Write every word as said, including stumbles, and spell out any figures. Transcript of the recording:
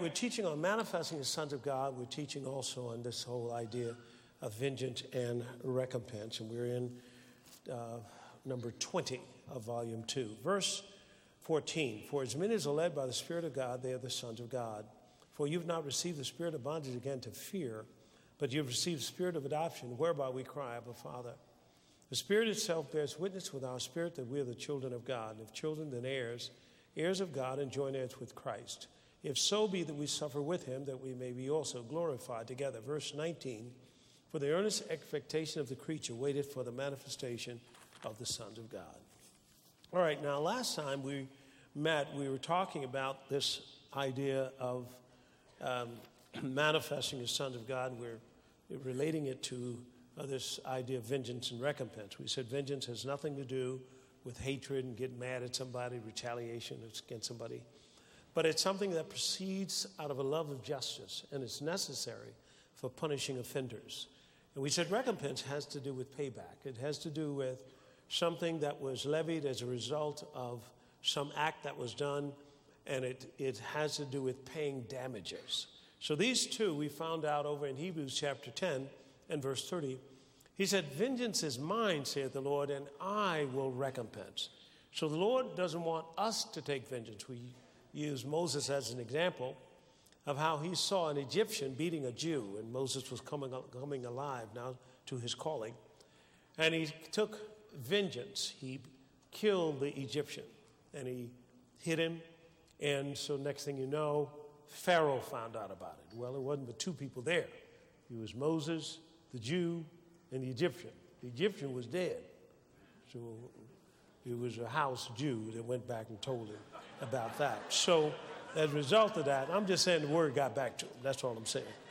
we're teaching on manifesting the sons of God. We're teaching also on this whole idea of vengeance and recompense. And we're in uh, number twenty of volume two. Verse fourteen, for as many as are led by the Spirit of God, they are the sons of God. For you've not received the spirit of bondage again to fear, but you've received the spirit of adoption, whereby we cry, Abba, Father. The Spirit itself bears witness with our spirit that we are the children of God. If children, then heirs, heirs of God and joint heirs with Christ. If so be that we suffer with him, that we may be also glorified together. Verse nineteen, for the earnest expectation of the creature waited for the manifestation of the sons of God. All right, now last time we met, we were talking about this idea of um, manifesting as sons of God. We're relating it to uh, this idea of vengeance and recompense. We said vengeance has nothing to do with hatred and getting mad at somebody, retaliation against somebody. But it's something that proceeds out of a love of justice, and it's necessary for punishing offenders. And we said recompense has to do with payback. It has to do with something that was levied as a result of some act that was done, and it, it has to do with paying damages. So these two we found out over in Hebrews chapter ten and verse thirty. He said, vengeance is mine, saith the Lord, and I will recompense. So the Lord doesn't want us to take vengeance. We use Moses as an example of how he saw an Egyptian beating a Jew, and Moses was coming, coming alive now to his calling. And he took vengeance. He killed the Egyptian, and he hit him. And so next thing you know, Pharaoh found out about it. Well, it wasn't but two people there. It was Moses, the Jew, and the Egyptian. The Egyptian was dead. So it was a house Jew that went back and told him about that. So as a result of that, I'm just saying the word got back to him. That's all I'm saying.